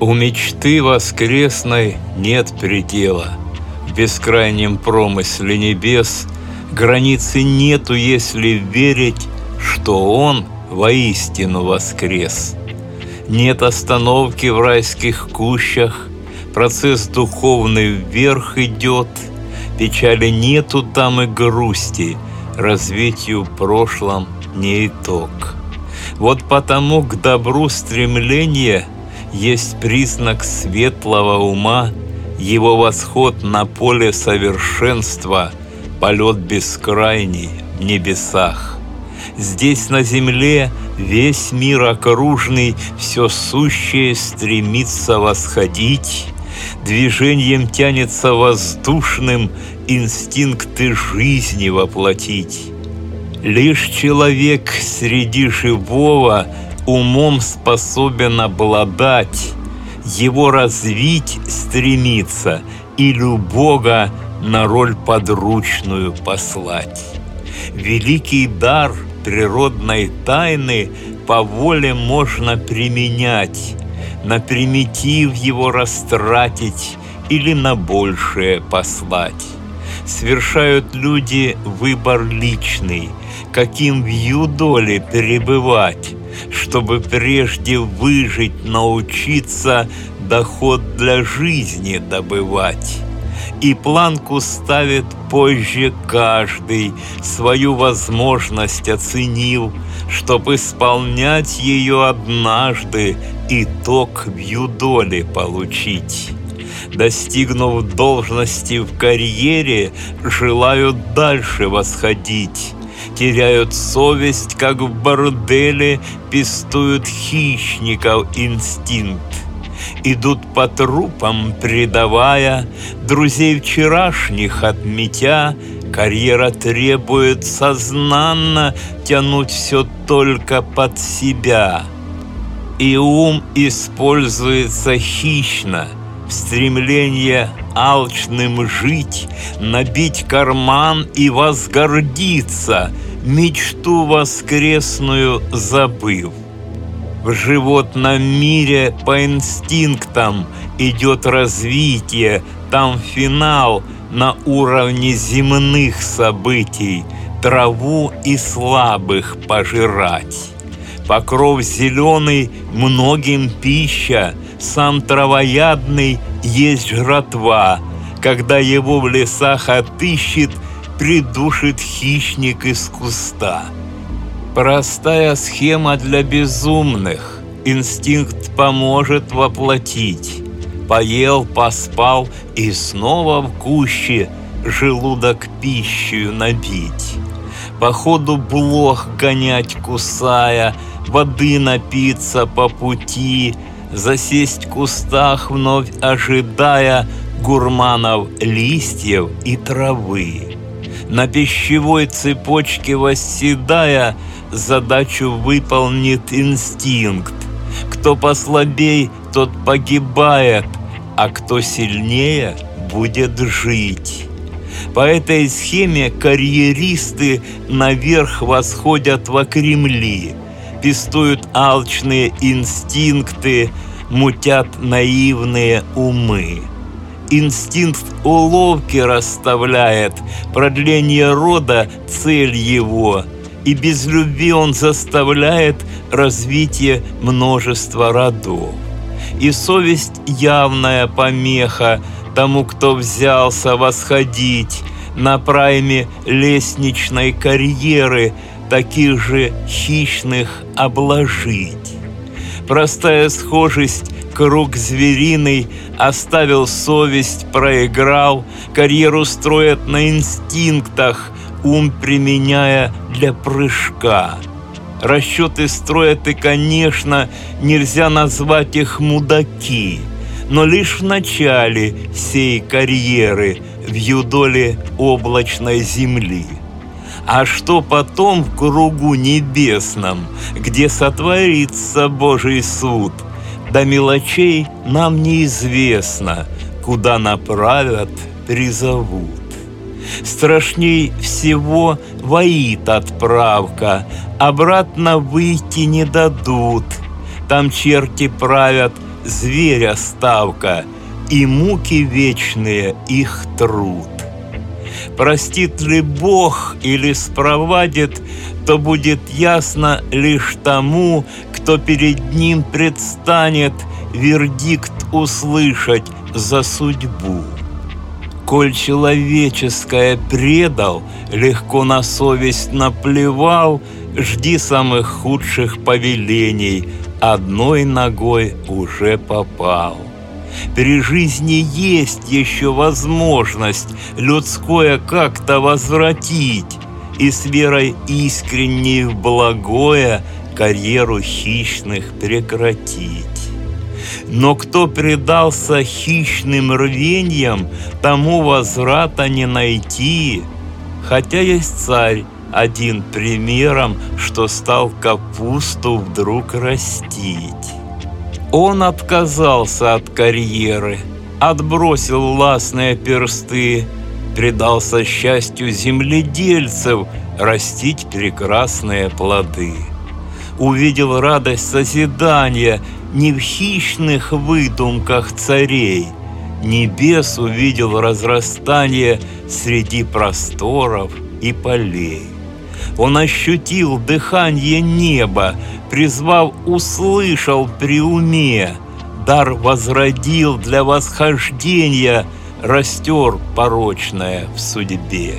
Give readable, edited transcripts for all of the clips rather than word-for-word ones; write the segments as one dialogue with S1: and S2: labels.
S1: У мечты воскресной нет предела. В бескрайнем промысле небес границы нету, если верить, что Он воистину воскрес. Нет остановки в райских кущах, процесс духовный вверх идет, печали нету там и грусти, развитию в прошлом не итог. Вот потому к добру стремление есть признак светлого ума, его восход на поле совершенства, полет бескрайний в небесах. Здесь на земле весь мир окружный, все сущее стремится восходить, движением тянется воздушным инстинкты жизни воплотить. Лишь человек среди живого умом способен обладать, его развить стремится или Бога на роль подручную послать. Великий дар природной тайны по воле можно применять, на примитив его растратить или на большее послать. Совершают люди выбор личный, каким в юдоле перебывать, чтобы прежде выжить, научиться доход для жизни добывать. И планку ставит позже каждый, свою возможность оценив, чтоб исполнять ее однажды, итог в юдоле получить. Достигнув должности в карьере, желают дальше восходить, теряют совесть, как в борделе, пестуют хищников инстинкт. Идут по трупам, предавая, друзей вчерашних отметя, карьера требует сознанно тянуть все только под себя. И ум используется хищно, в стремлении алчным жить, набить карман и возгордиться, мечту воскресную забыв. В животном мире по инстинктам идет развитие, там финал на уровне земных событий, траву и слабых пожирать. Покров зеленый многим пища, сам травоядный есть жратва, когда его в лесах отыщет, придушит хищник из куста. Простая схема для безумных, инстинкт поможет воплотить. Поел, поспал и снова в куще желудок пищею набить. По ходу блох гонять кусая, воды напиться по пути, засесть в кустах, вновь ожидая гурманов листьев и травы. На пищевой цепочке восседая, задачу выполнит инстинкт. Кто послабей, тот погибает, а кто сильнее, будет жить. По этой схеме карьеристы наверх восходят во Кремли, пестуют алчные инстинкты, мутят наивные умы. Инстинкт уловки расставляет, продление рода – цель его, и без любви он заставляет развитие множества родов. И совесть – явная помеха тому, кто взялся восходить на прайме лестничной карьеры, таких же хищных обложить. Простая схожесть, круг звериный, оставил совесть, проиграл, карьеру строят на инстинктах, ум применяя для прыжка. Расчеты строят, и, конечно, нельзя назвать их мудаки, но лишь в начале всей карьеры в юдоле облачной земли. А что потом в кругу небесном, где сотворится Божий суд, до мелочей нам неизвестно, куда направят, призовут. Страшней всего воит отправка, обратно выйти не дадут. Там черти правят зверя ставка, и муки вечные их труд. Простит ли Бог или спровадит, то будет ясно лишь тому, кто перед ним предстанет вердикт услышать за судьбу. Коль человеческое предал, легко на совесть наплевал, жди самых худших повелений, одной ногой уже попал. При жизни есть еще возможность людское как-то возвратить и с верой искренней в благое карьеру хищных прекратить. Но кто предался хищным рвеньям, тому возврата не найти. Хотя есть царь один примером, что стал капусту вдруг растить. Он отказался от карьеры, отбросил властные персты, предался счастью земледельцев растить прекрасные плоды. Увидел радость созидания не в хищных выдумках царей, небес увидел разрастание среди просторов и полей. Он ощутил дыхание неба, призвав, услышал при уме, дар возродил для восхождения, растер порочное в судьбе.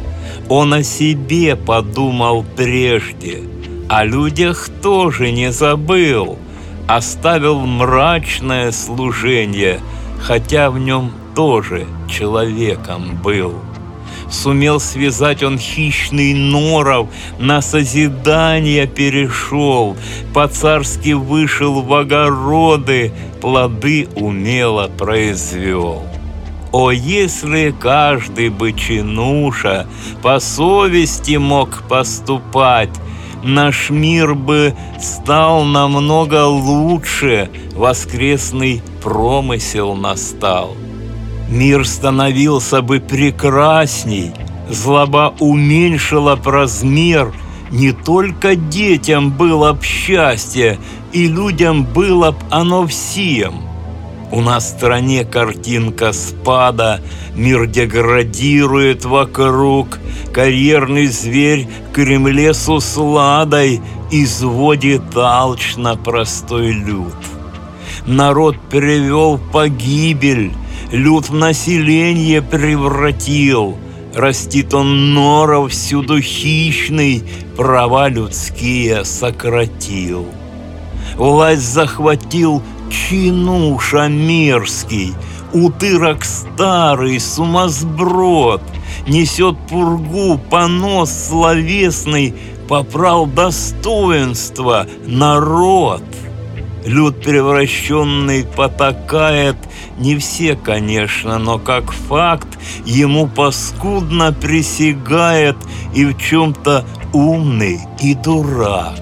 S1: Он о себе подумал прежде, о людях тоже не забыл, оставил мрачное служение, хотя в нем тоже человеком был. Сумел связать он хищный норов, на созидание перешел, по-царски вышел в огороды, плоды умело произвел. О, если каждый бы чинуша по совести мог поступать, наш мир бы стал намного лучше, воскресный промысел настал. Мир становился бы прекрасней, злоба уменьшила б размер, не только детям было б счастье, и людям было б оно всем. У нас в стране картинка спада, мир деградирует вокруг, карьерный зверь в Кремле с усладой изводит алчно простой люд. Народ привел в погибель, люд в население превратил, растит он норов всюду хищный, права людские сократил. Власть захватил чинуша мерзкий, утырок старый, сумасброд, несет пургу, понос словесный, попрал достоинство народ. Люд превращенный потакает, не все, конечно, но как факт ему паскудно присягает и в чем-то умный и дурак.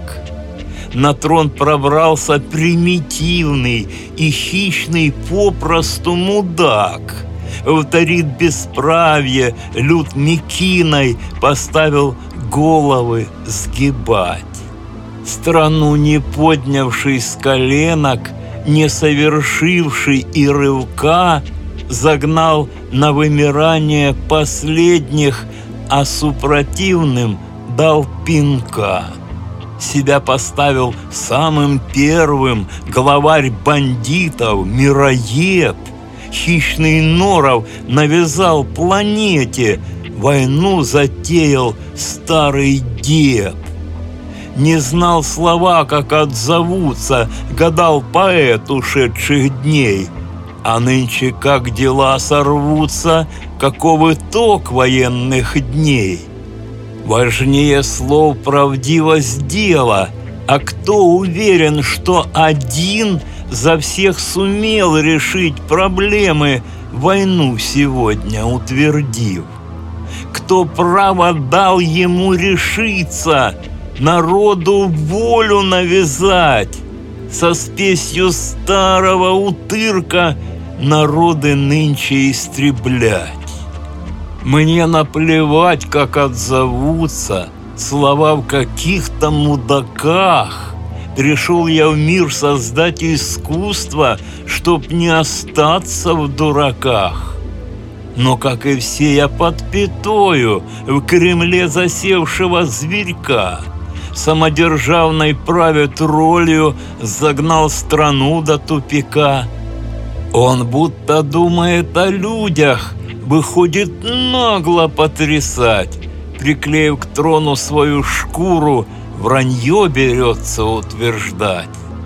S1: На трон пробрался примитивный и хищный попросту мудак. Вторит бесправие, люд мекиной поставил головы сгибать. Страну не поднявший с коленок, не совершивший и рывка, загнал на вымирание последних, а супротивным дал пинка. Себя поставил самым первым, главарь бандитов, мироед. Хищный норов навязал планете, войну затеял старый дед. Не знал слова, как отзовутся, гадал поэт ушедших дней. А нынче как дела сорвутся, каков итог военных дней? Важнее слов правдивость дела, а кто уверен, что один за всех сумел решить проблемы, войну сегодня утвердив? Кто право дал ему решиться, народу волю навязать? Со спесью старого утырка народы нынче истреблять. Мне наплевать, как отзовутся слова в каких-то мудаках. Пришел я в мир создать искусство, чтоб не остаться в дураках. Но, как и все, я под пятою в Кремле засевшего зверька. Самодержавной правит ролью загнал страну до тупика. Он будто думает о людях, выходит нагло потрясать. Приклеив к трону свою шкуру, вранье берется утверждать.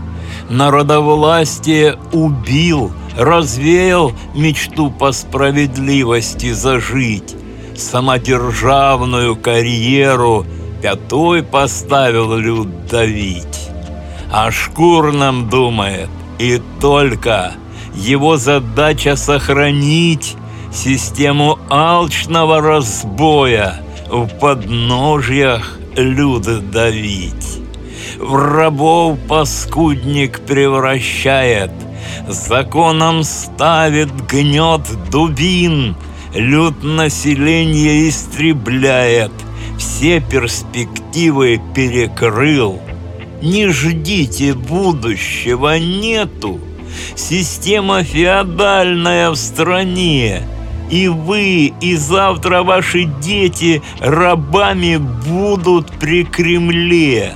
S1: Народовластие убил, развеял мечту по справедливости зажить. Самодержавную карьеру пятой поставил люд давить. О шкурном думает, и только его задача сохранить систему алчного разбоя, в подножьях люд давить. В рабов паскудник превращает, законом ставит гнет дубин, люд население истребляет, все перспективы перекрыл. Не ждите будущего, нету. Система феодальная в стране. И вы, и завтра ваши дети рабами будут при Кремле.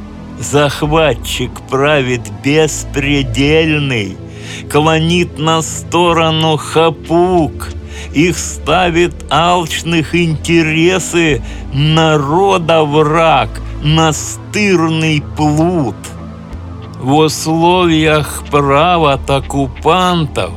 S1: Захватчик правит беспредельный, клонит на сторону хапук. Их ставит алчных интересы народа враг, настырный плут. В условиях права оккупантов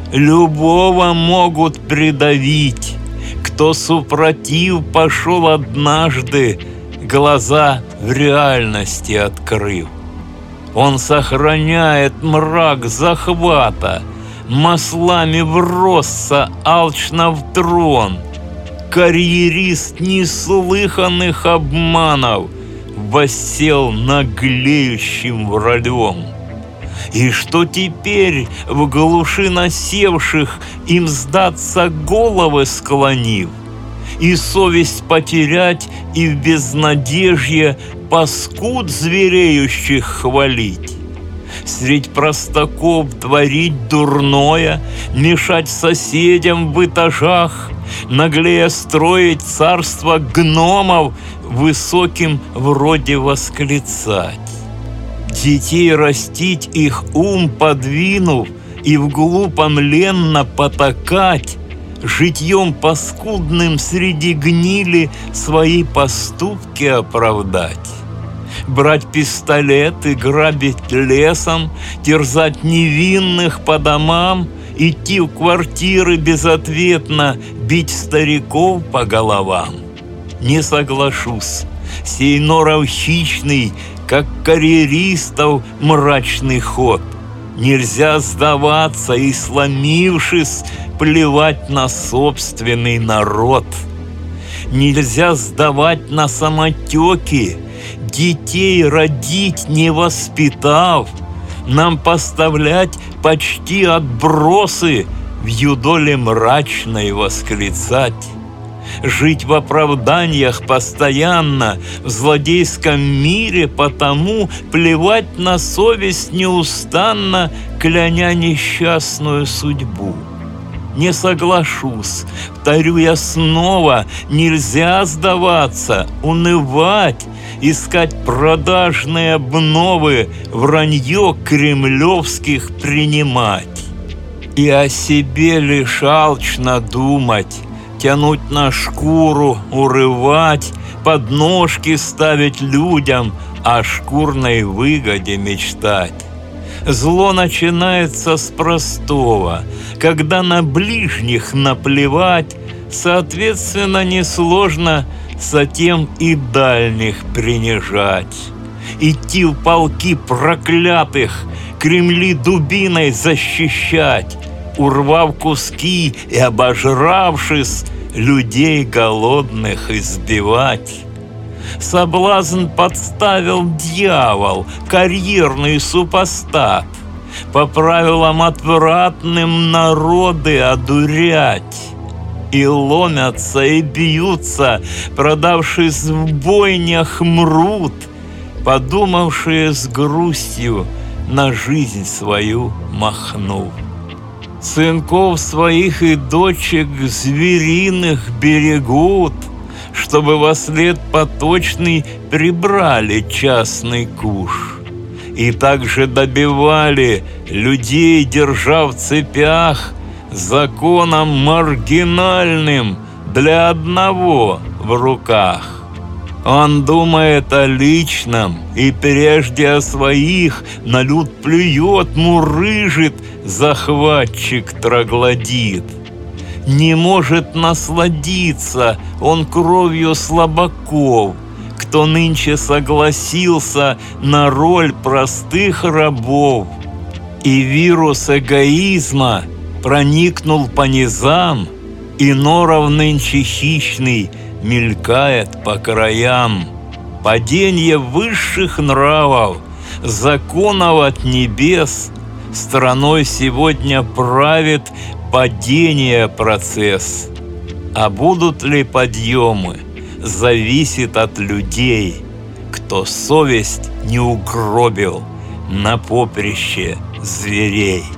S1: любого могут придавить. Кто супротив пошел однажды, глаза в реальности открыв. Он сохраняет мрак захвата, маслами вросся алчно в трон. Карьерист неслыханных обманов воссел наглеющим вралем. И что теперь в глуши насевших им сдаться головы склонив, и совесть потерять, и в безнадежье паскуд звереющих хвалить? Средь простаков творить дурное, мешать соседям в этажах, наглее строить царство гномов, высоким вроде восклицать. Детей растить, их ум подвинув, и в глупом ленно потакать, житьем паскудным среди гнили свои поступки оправдать. Брать пистолет и грабить лесом, терзать невинных по домам, идти в квартиры безответно, бить стариков по головам. Не соглашусь, сей норов хищный, как карьеристов мрачный ход. Нельзя сдаваться и, сломившись, плевать на собственный народ. Нельзя сдавать на самотеки, детей родить не воспитав, нам поставлять почти отбросы, в юдоле мрачной восклицать. Жить в оправданиях постоянно, в злодейском мире потому плевать на совесть неустанно, кляня несчастную судьбу. Не соглашусь, повторю я снова, нельзя сдаваться, унывать, искать продажные обновы, вранье кремлевских принимать. И о себе лишь алчно думать, тянуть на шкуру, урывать, подножки ставить людям, о шкурной выгоде мечтать. Зло начинается с простого, когда на ближних наплевать, соответственно, несложно затем и дальних принижать. Идти в полки проклятых, Кремли дубиной защищать, урвав куски и обожравшись, людей голодных избивать. Соблазн подставил дьявол, карьерный супостат, по правилам отвратным народы одурять. И ломятся, и бьются, продавшись в бойнях мрут, подумавшие с грустью, на жизнь свою махнув. Сынков своих и дочек звериных берегут, чтобы вослед поточный прибрали частный куш. И также добивали людей, держа в цепях, законом маргинальным для одного в руках. Он думает о личном и прежде о своих, на люд плюет, мурыжит, захватчик троглодит. Не может насладиться он кровью слабаков, кто нынче согласился на роль простых рабов. И вирус эгоизма проникнул по низам, и норов нынче хищный мелькает по краям. Падение высших нравов, законов от небес, страной сегодня правит падение процесс. А будут ли подъемы, зависит от людей, кто совесть не угробил на поприще зверей.